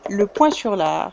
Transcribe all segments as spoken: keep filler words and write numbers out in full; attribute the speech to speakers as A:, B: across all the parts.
A: Le point sur l'art.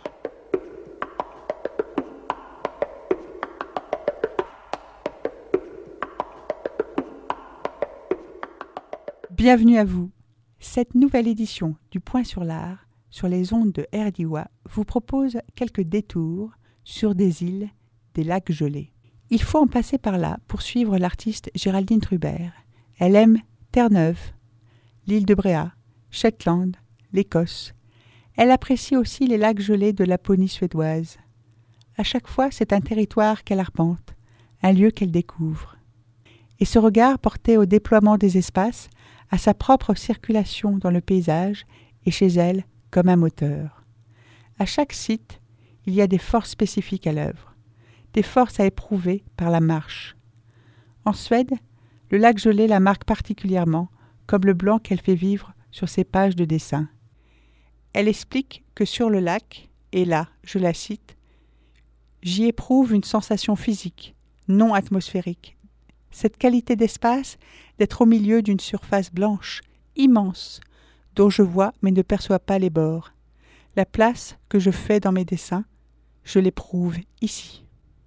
B: Bienvenue à vous. Cette nouvelle édition du Point sur l'art, sur les ondes de R D I W A, vous propose quelques détours sur des îles, des lacs gelés. Il faut en passer par là pour suivre l'artiste Géraldine Trubert. Elle aime Terre-Neuve, l'île de Bréhat, Shetland, l'Écosse. Elle apprécie aussi les lacs gelés de Laponie suédoise. À chaque fois, c'est un territoire qu'elle arpente, un lieu qu'elle découvre. Et ce regard porté au déploiement des espaces, à sa propre circulation dans le paysage, est chez elle comme un moteur. À chaque site, il y a des forces spécifiques à l'œuvre, des forces à éprouver par la marche. En Suède, le lac gelé la marque particulièrement, comme le blanc qu'elle fait vivre sur ses pages de dessin. Elle explique que sur le lac, et là, je la cite, « J'y éprouve une sensation physique, non atmosphérique. Cette qualité d'espace, d'être au milieu d'une surface blanche, immense, dont je vois mais ne perçois pas les bords. La place que je fais dans mes dessins, je l'éprouve ici. »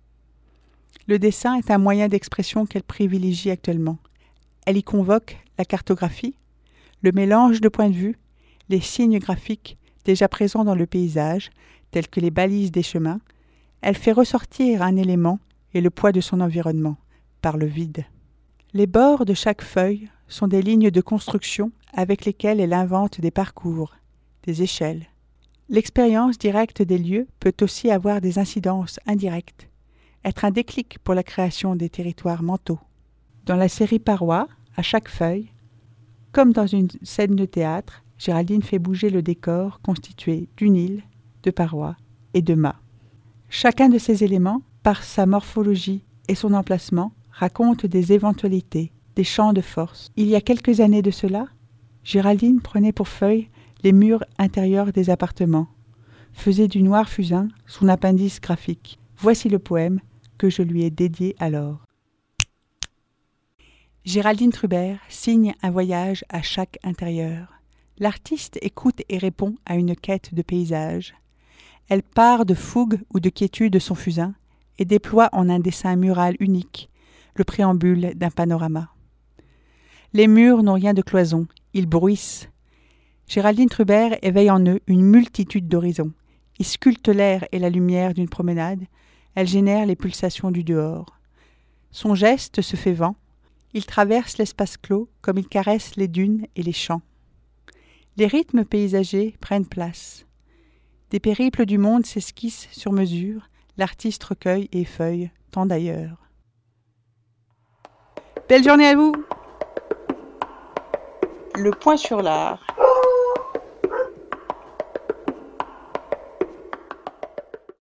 B: Le dessin est un moyen d'expression qu'elle privilégie actuellement. Elle y convoque la cartographie, le mélange de points de vue, les signes graphiques déjà présents dans le paysage, tels que les balises des chemins. Elle fait ressortir un élément et le poids de son environnement, par le vide. Les bords de chaque feuille sont des lignes de construction avec lesquelles elle invente des parcours, des échelles. L'expérience directe des lieux peut aussi avoir des incidences indirectes, être un déclic pour la création des territoires mentaux. Dans la série Parois, à chaque feuille, comme dans une scène de théâtre, Géraldine fait bouger le décor constitué d'une île, de parois et de mâts. Chacun de ces éléments, par sa morphologie et son emplacement, raconte des éventualités, des champs de force. Il y a quelques années de cela, Géraldine prenait pour feuille les murs intérieurs des appartements, faisait du noir fusain son appendice graphique. Voici le poème que je lui ai dédié alors. Géraldine Trubert signe un voyage à chaque intérieur. L'artiste écoute et répond à une quête de paysage. Elle part de fougue ou de quiétude de son fusain et déploie en un dessin mural unique le préambule d'un panorama. Les murs n'ont rien de cloison, ils bruissent. Géraldine Trubert éveille en eux une multitude d'horizons. Ils sculptent l'air et la lumière d'une promenade. Elle génère les pulsations du dehors. Son geste se fait vent. Il traverse l'espace clos comme il caresse les dunes et les champs. Les rythmes paysagers prennent place. Des périples du monde s'esquissent sur mesure. L'artiste recueille et effeuille, tant d'ailleurs. Belle journée à vous!
A: Le point sur l'art.